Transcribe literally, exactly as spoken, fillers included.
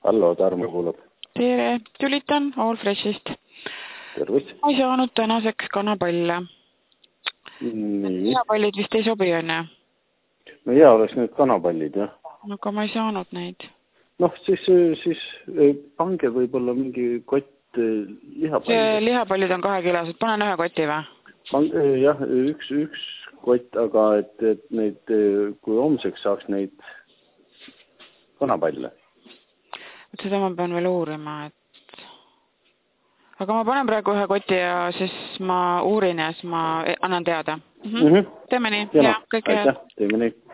Hallo, Tarmo kuulab. Tere, tülitan Allfreshist. Tervist. Ma ei saanud tänaseks kanapalle. Nii. Kanapallid vist ei sobi, on ju? No jaa, oleks need kanapallid, jah. Aga ma ei saanud neid. Noh, siis, siis pange võib-olla mingi kott lihapallid. See lihapallid on kahekilosed. Panen ühe koti või? Pange, jah, üks, üks kott, aga et, et neid, kui homseks saaks neid kanapalle. Seda ma pean veel uurima, et... Aga ma panen praegu ühe koti ja siis ma uurin ja siis ma annan teada. Mhm. Mm-hmm. Teeme nii. Ja, ja kõik head. Teeme nii.